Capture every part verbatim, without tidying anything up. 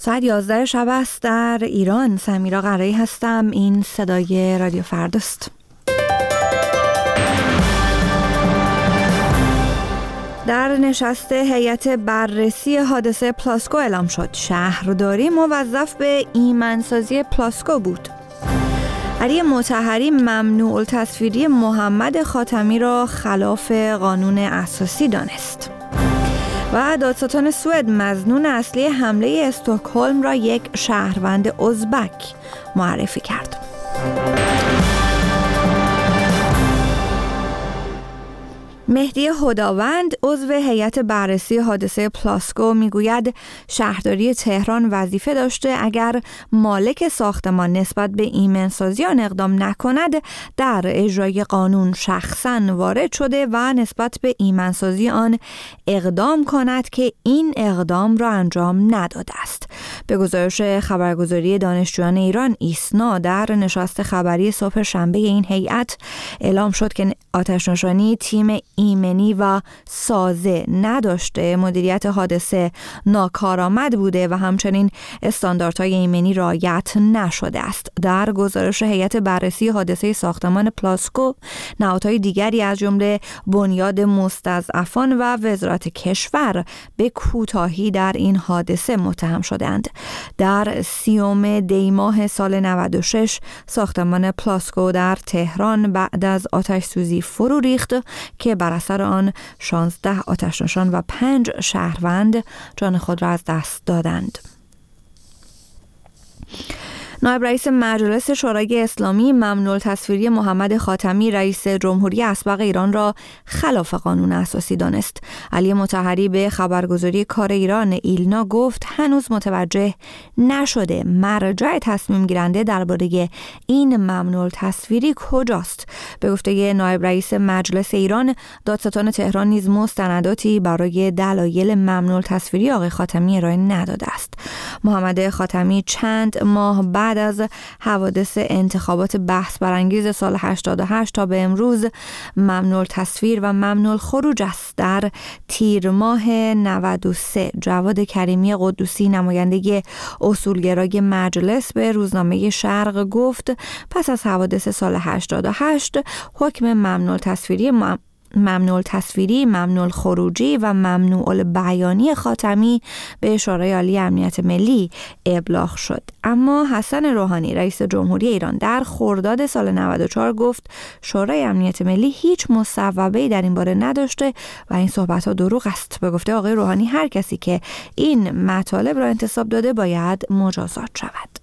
ساعت یازده شب است در ایران. سمیرا قرایی هستم. این صدای رادیو فرداست. در نشست هیئت بررسی حادثه پلاسکو اعلام شد شهرداری موظف به ایمنسازی پلاسکو بود. علی مطهری ممنوع التصویری محمد خاتمی را خلاف قانون اساسی دانست. و دادستان سوئد مظنون اصلی حمله استکهلم را یک شهروند ازبک معرفی کرد. مهدی هداوند عضو هیئت بررسی حادثه پلاسکو میگوید شهرداری تهران وظیفه داشته اگر مالک ساختمان نسبت به ایمنسازی آن اقدام نکند در اجرای قانون شخصاً وارد شده و نسبت به ایمنسازی آن اقدام کند که این اقدام را انجام نداده است. به گزارش خبرگزاری دانشجویان ایران ایسنا در نشست خبری صبح شنبه این هیئت اعلام شد که آتش‌نشانی تیم ایمنی و سازه نداشته، مدیریت حادثه ناکارآمد بوده و همچنین استانداردهای ایمنی رعایت نشده است. در گزارش هیئت بررسی حادثه ساختمان پلاسکو، نهادهای دیگری از جمله بنیاد مستضعفان و وزارت کشور به کوتاهی در این حادثه متهم شدند. در سیوم دی ماه سال نود و شش ساختمان پلاسکو در تهران بعد از آتش سوزی فرو ریخت که بر اثر آن شانزده آتش‌نشان و پنج شهروند جان خود را از دست دادند. نایب رئیس مجلس شورای اسلامی ممنوع التصویری محمد خاتمی رئیس جمهوری اسبق ایران را خلاف قانون اساسی دانست. علی مطهری به خبرگزاری کار ایران ایلنا گفت هنوز متوجه نشده مرجع تصمیم گیرنده درباره این ممنوع التصویری کجاست. به گفته نایب رئیس مجلس ایران، دادستان تهران نیز مستنداتی برای دلایل ممنوع التصویری آقای خاتمی ارائه نداده است. محمد خاتمی چند ماه بعد بعد از حوادث انتخابات بحث برانگیز سال هشتاد و هشت تا به امروز ممنوع التصویر و ممنوع الخروج است. در تیر ماه نود و سه جواد کریمی قدوسی نماینده اصولگرای مجلس به روزنامه شرق گفت پس از حوادث سال هشتاد و هشت حکم ممنوع التصویری م... ممنوع التصویری، ممنوع الخروجی و ممنوع البیانی خاتمی به شورای عالی امنیت ملی ابلاغ شد. اما حسن روحانی رئیس جمهوری ایران در خرداد سال نود و چهار گفت شورای امنیت ملی هیچ مصوبه‌ای در این باره نداشته و این صحبت‌ها دروغ است. به گفته آقای روحانی هر کسی که این مطالب را انتساب داده باید مجازات شود.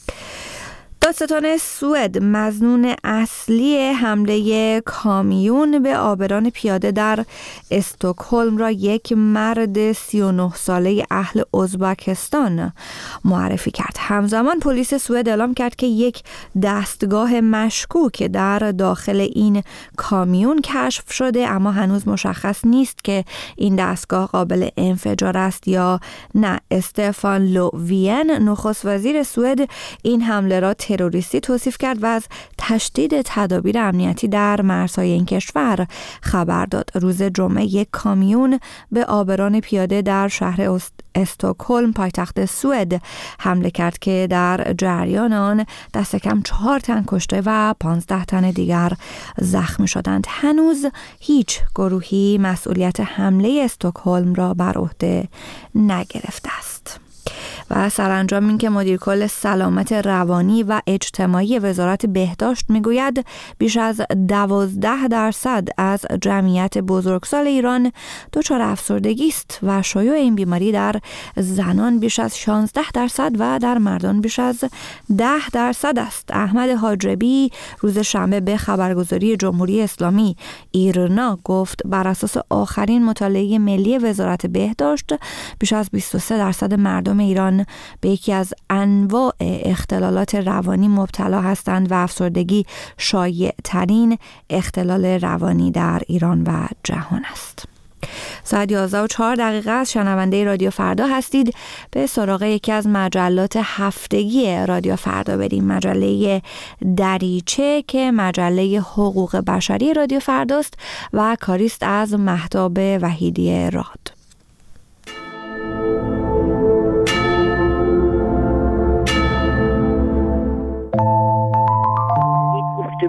دادستان سوئد مظنون اصلی حمله کامیون به عابران پیاده در استکهلم را یک مرد سی و نه ساله اهل ازبکستان معرفی کرد. همزمان پلیس سوئد اعلام کرد که یک دستگاه مشکوک در داخل این کامیون کشف شده، اما هنوز مشخص نیست که این دستگاه قابل انفجار است یا نه. استفان لووین نخست وزیر سوئد این حمله را تروریستی توصیف کرد و از تشدید تدابیر امنیتی در مرزهای این کشور خبر داد. روز جمعه یک کامیون به عابران پیاده در شهر استکهلم پایتخت سوئد حمله کرد که در جریان آن دست کم چهار تن کشته و پانزده تن دیگر زخمی شدند. هنوز هیچ گروهی مسئولیت حمله استکهلم را بر عهده نگرفته است. و سرانجام این که مدیر کل سلامت روانی و اجتماعی وزارت بهداشت میگوید بیش از دوازده درصد از جمعیت بزرگسال ایران دچار افسردگی است و شیوع این بیماری در زنان بیش از شانزده درصد و در مردان بیش از ده درصد است. احمد حاجبی روز شنبه به خبرگزاری جمهوری اسلامی ایرنا گفت بر اساس آخرین مطالعه ملی وزارت بهداشت بیش از بیست و سه درصد مردم ایران به یکی از انواع اختلالات روانی مبتلا هستند و افسردگی شایع ترین اختلال روانی در ایران و جهان است. ساعت یازده و چهار دقیقه است. شنونده رادیو فردا هستید. به سراغ یکی از مجلات هفتگی رادیو فردا بریم. مجله دریچه که مجله حقوق بشری رادیو فرداست و کاریست از مهتاب وحیدی راد.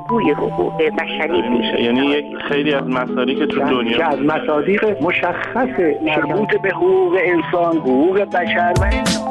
الگوی حقوق بشری میشه. یعنی یک خیلی از مصادیق که تو دنیا که از مصادیق مشخص مربوط به حقوق انسان، حقوق بشر و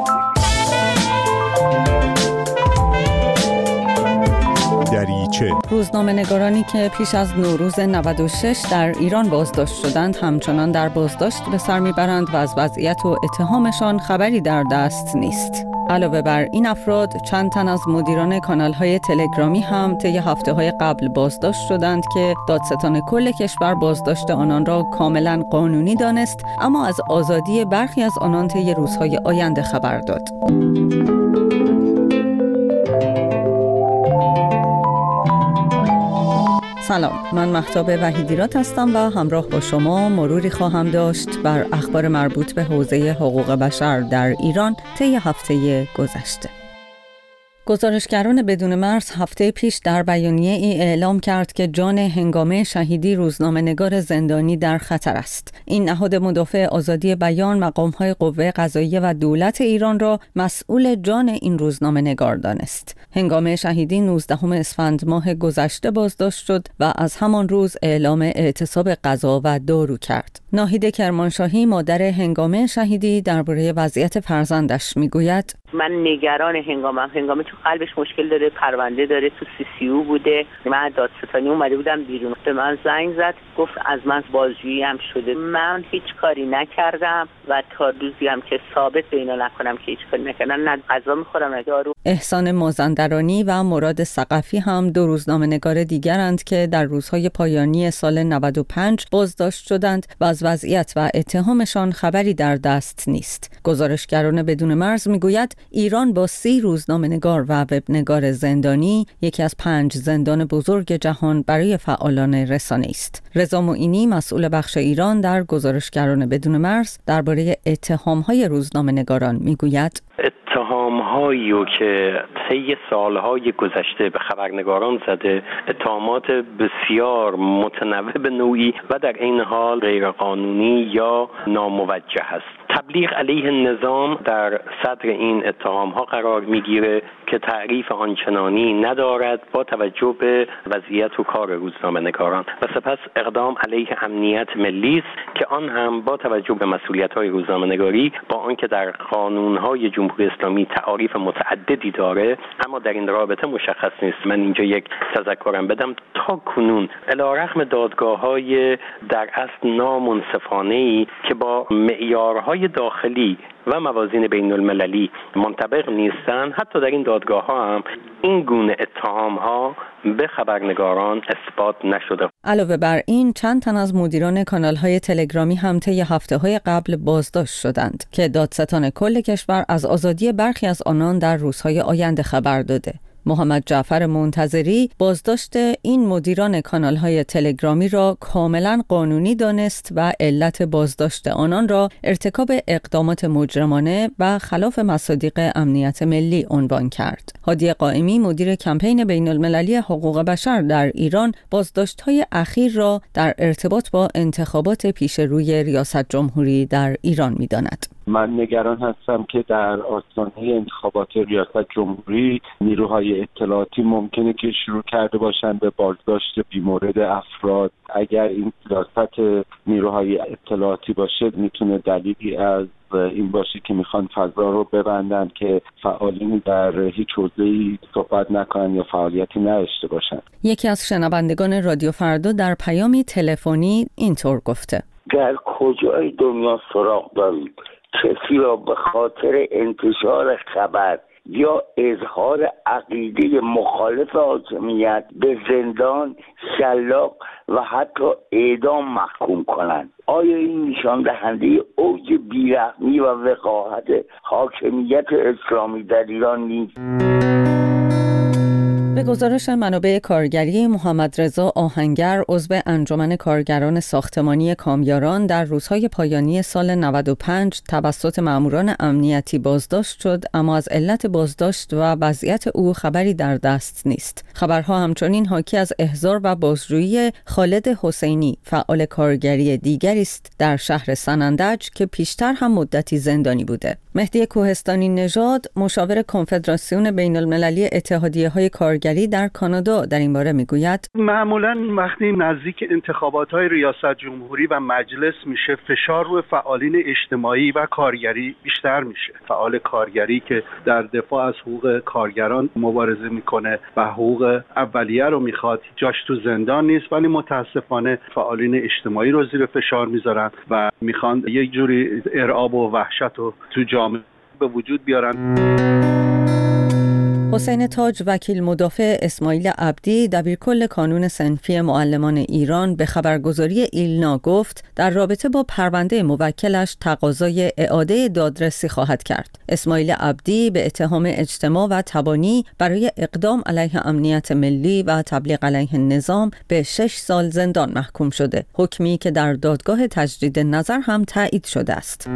دریچه. روزنامه‌نگارانی که پیش از نوروز نود و شش در ایران بازداشت شدند همچنان در بازداشت به سر میبرند و از وضعیت و اتهامشان خبری در دست نیست. علاوه بر این افراد چند تن از مدیران کانال‌های تلگرامی هم طی هفته‌های قبل بازداشت شدند که دادستان کل کشور بازداشت آنان را کاملا قانونی دانست، اما از آزادی برخی از آنان طی روزهای آینده خبر داد. سلام، من مهتاب وحیدیرات هستم و همراه با شما مروری خواهم داشت بر اخبار مربوط به حوزه حقوق بشر در ایران طی هفته گذشته. گزارشگران بدون مرز هفته پیش در بیانیه ای اعلام کرد که جان هنگامه شهیدی روزنامه‌نگار زندانی در خطر است. این نهاد مدافع آزادی بیان مقام‌های قوه قضاییه و دولت ایران را مسئول جان این روزنامه‌نگار دانست. هنگامه شهیدی نوزدهم اسفند ماه گذشته بازداشت شد و از همان روز اعلام اعتصاب غذا و دارو کرد. ناهید کرمانشاهی مادر هنگامه شهیدی درباره وضعیت فرزندش میگوید: من نگران هنگامه هنگامه تو قلبش مشکل داره، پرونده داره، تو سی سی او بوده. من دادستانی اومده بودم بیرون، به من زنگ زد گفت از من بازجویی هم شده. من هیچ کاری نکردم و تا روزی هم که ثابت به اینا نکنم که هیچ کاری نکردم، نه غذا میخورم نه دارو. احسان مازندرانی و مراد ثقفی هم دو روزنامه‌نگار دیگرند که در روزهای پایانی سال نود و پنج بازداشت شدند و از وضعیت و اتهامشان خبری در دست نیست. گزارشگران بدون مرز میگوید ایران با سی روزنامه‌نگار و وبنگار زندانی یکی از پنج زندان بزرگ جهان برای فعالان رسانه است. رضا معینی مسئول بخش ایران در گزارشگران بدون مرز درباره اتهام‌های روزنامه‌نگاران میگوید: اتهام‌هایی که طی سالهای گذشته به خبرنگاران زده، اتهامات بسیار متنوع به نوعی و در این حال غیرقانونی یا ناموجه است. تبلیغ علیه نظام در صدر این اتهام‌ها قرار می‌گیره که تعریف آنچنانی ندارد با توجه به وضعیت و کار روزنامه‌نگاران و سپس اقدام علیه امنیت ملی است که آن هم با توجه به مسئولیت‌های روزنامه‌نگاری با آنکه در قانون‌های جمهوری اسلامی تعاریف متعددی داره اما در این رابطه مشخص نیست. من اینجا یک تذکرم بدم: تا کنون علیرغم دادگاه‌های در اصل نامنصفانه‌ای که با معیارهای داخلی و موازین بین المللی منطبق نیستند، حتی در این دادگاه ها هم این گونه اتهام ها به خبرنگاران اثبات نشده. علاوه بر این چند تن از مدیران کانال های تلگرامی هم طی هفته های قبل بازداشت شدند که دادستان کل کشور از آزادی برخی از آنان در روزهای آینده خبر داده. محمد جعفر منتظری بازداشت این مدیران کانال‌های تلگرامی را کاملا قانونی دانست و علت بازداشت آنان را ارتکاب اقدامات مجرمانه و خلاف مصادیق امنیت ملی عنوان کرد. هادی قائمی مدیر کمپین بین المللی حقوق بشر در ایران بازداشت‌های اخیر را در ارتباط با انتخابات پیش روی ریاست جمهوری در ایران می‌داند. من نگران هستم که در آستانه انتخابات ریاست جمهوری نیروهای اطلاعاتی ممکنه که شروع کرده باشند به بازداشت بیمورد افراد. اگر این سیاست نیروهای اطلاعاتی باشه میتونه دلیلی از این باشه که میخوان فضا رو ببندن که فعالین در هیچ حوزه‌ای صحبت نکنن یا فعالیتی نداشته باشن. یکی از شنوندگان رادیو فردا در پیامی تلفنی اینطور گفته: در کجای دنیا سراغ دارید کسی را به خاطر انتشار خبر یا اظهار عقیده مخالف حاکمیت به زندان، شلاق و حتی اعدام محکوم کنند؟ آیا این نشان دهنده اوج بیرحمی و وقاحت حاکمیت اسلامی در ایران نیست؟ به گزارش منابع کارگری محمد رضا آهنگر عضو انجمن کارگران ساختمانی کامیاران در روزهای پایانی سال نود و پنج توسط ماموران امنیتی بازداشت شد، اما از علت بازداشت و وضعیت او خبری در دست نیست. خبرها همچنین حاکی از احضار و بازجویی خالد حسینی، فعال کارگری دیگری است در شهر سنندج که پیشتر هم مدتی زندانی بوده. مهدی کوهستانی نژاد، مشاور کنفدراسیون بین المللی اتحادیه‌های کارگری کارگری در کانادا در این باره میگوید معمولاً وقتی نزدیک انتخابات‌های ریاست جمهوری و مجلس میشه فشار روی فعالین اجتماعی و کارگری بیشتر میشه. فعال کارگری که در دفاع از حقوق کارگران مبارزه میکنه و حقوق اولیه رو میخواد، جاش تو زندان نیست، ولی متاسفانه فعالین اجتماعی رو زیر فشار میذارن و میخوان یک جوری ارعاب و وحشت رو تو جامعه به وجود بیارن. حسین تاج، وکیل مدافع اسماعیل عبدی، دبیرکل کانون صنفی معلمان ایران، به خبرگزاری ایلنا گفت در رابطه با پرونده موکلش تقاضای اعاده دادرسی خواهد کرد. اسماعیل عبدی به اتهام اجتماع و تبانی برای اقدام علیه امنیت ملی و تبلیغ علیه نظام به شش سال زندان محکوم شده، حکمی که در دادگاه تجدید نظر هم تایید شده است.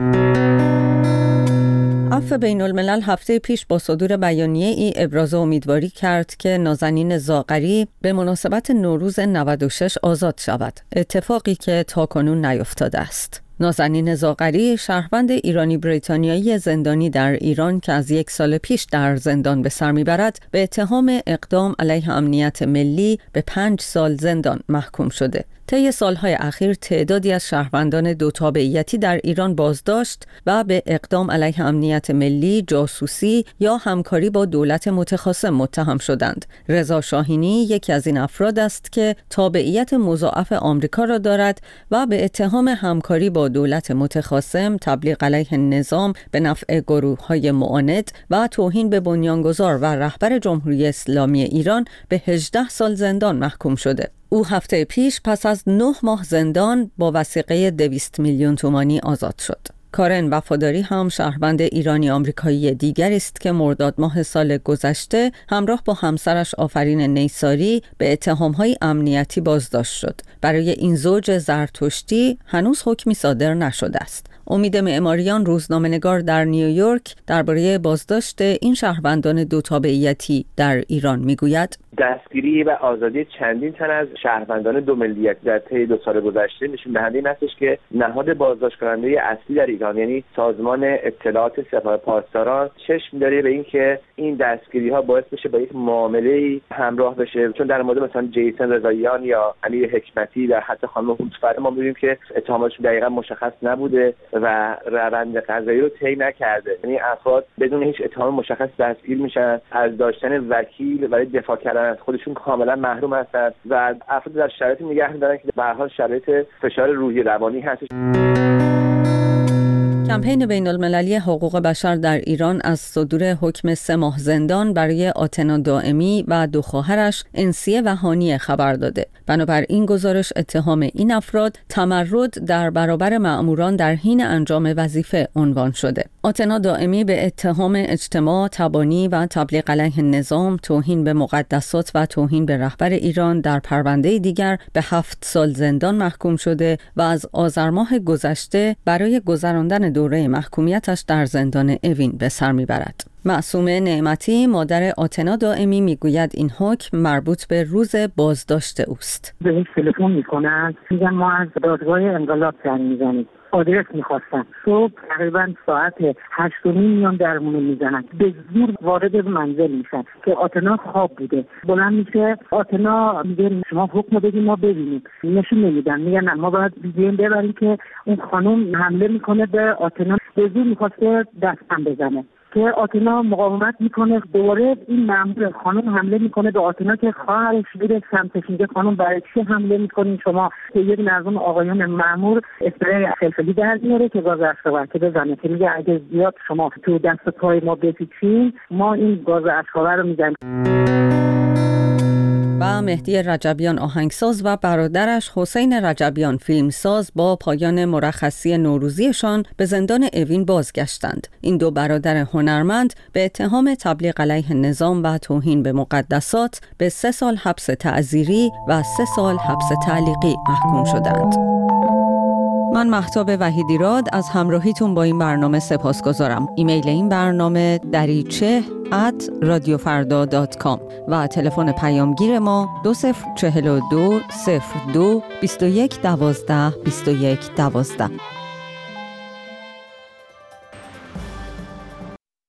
عفو بین الملل هفته پیش با صدور بیانیه ای ابراز امیدواری کرد که نازنین زاغری به مناسبت نوروز نود و شش آزاد شود، اتفاقی که تاکنون نیفتاده است. نازنین زاغری، شهروند ایرانی بریتانیایی زندانی در ایران که از یک سال پیش در زندان به سر میبرد، به اتهام اقدام علیه امنیت ملی به پنج سال زندان محکوم شده. طی سالهای اخیر تعدادی از شهروندان دو تابعیتی در ایران بازداشت و به اقدام علیه امنیت ملی، جاسوسی یا همکاری با دولت متخاصم متهم شدند. رضا شاهینی یکی از این افراد است که تابعیت مضاعف آمریکا را دارد و به اتهام همکاری با دولت متخاصم، تبلیغ علیه نظام به نفع گروه‌های معاند و توهین به بنیانگذار و رهبر جمهوری اسلامی ایران به هجده سال زندان محکوم شده. او هفته پیش پس از نه ماه زندان با وثیقه دویست میلیون تومانی آزاد شد. کارن وفاداری هم شهروند ایرانی آمریکایی دیگر است که مرداد ماه سال گذشته همراه با همسرش آفرین نیساری به اتهام‌های امنیتی بازداشت شد. برای این زوج زرتشتی هنوز حکمی صادر نشده است. امید معماریان، روزنامه‌نگار در نیویورک، درباره بازداشت این شهروندان دو تابعیتی در ایران میگوید: دستگیری و آزادی چندین تن از شهروندان دو ملیت در طی دو سال گذشته نشون دهنده این است که نهاد بازداشت کننده اصلی در ایران، یعنی سازمان اطلاعات سپاه پاسداران، چشم داره به این که این دستگیری ها باعث بشه با یک معامله همراه بشه. چون در مورد مثلا جیسن رضاییان یا امیر حکمتی و حتی خانم هوتفر ما می‌بینیم که اتهاماتشون دقیقاً مشخص نبوده و روند قضایی رو طی نکرده. یعنی افراد بدون هیچ اتهام مشخص دستگیر میشن، از داشتن وکیل برای دفاع کردن از خودشون کاملا محروم هستند و افراد در شرایطی نگه می‌دارن که به هر حال شرایط فشار روحی روانی هست. کمپین بین‌المللی حقوق بشر در ایران از صدور حکم سه ماه زندان برای آتنا دائمی و دو خواهرش انسیه و هانیه خبر داده. بنابراین گزارش اتهام این افراد تمرد در برابر مأموران در حین انجام وظیفه عنوان شده. آتنا دائمی به اتهام اجتماع، تبانی و تبلیغ علیه نظام، توهین به مقدسات و توهین به رهبر ایران در پرونده دیگر به هفت سال زندان محکوم شده و از آذر ماه گذشته برای گذراندن دوره محکومیتش در زندان اوین به سر میبرد. معصومه نعمتی، مادر آتنا دائمی، میگوید این حکم مربوط به روز بازداشت اوست. به تلفن میکنن، میگن ما از دادگاه انقلاب زنگ میزنیم، آدرس میخواستن. صبح تقریبا ساعت هشت و نیم میان درمونو میزنن، به زور وارد منزل میشن که آتنا خواب بوده. بلند میشه آتنا میگه شما حکم بدید ما ببینیم، نشون نمیدن، میگن نه ما باید بیدیم ببریم که اون خانم حمله میکنه به آتنا، به زور میخواسته دستم بزنه که آتنا مقاومت میکنه. دوباره این مأمور خانم حمله میکنه به آتنا که خواهرش میره سمتش، میگه خانم برای چی حمله میکنین شما؟ که یک نظم آقایان مأمور اسپری فلفلی در میاره که گاز اشکاور که بزنه، که میگه اگه زیاد شما تو دست پای ما بپیچین ما این گاز اشکاور رو میزنیم. و مهدی رجبیان آهنگساز و برادرش حسین رجبیان فیلمساز با پایان مرخصی نوروزیشان به زندان اوین بازگشتند. این دو برادر هنرمند به اتهام تبلیغ علیه نظام و توهین به مقدسات به سه سال حبس تعزیری و سه سال حبس تعلیقی محکوم شدند. من مهتاب وحیدیراد از همراهیتون با این برنامه سپاسگزارم. ایمیل این برنامه دریچه ات رادیو فردا دات کام و تلفن پیامگیر ما دو صفر چهل و دو صفر دو بیست و یک دوازده بیست و یک دوازده.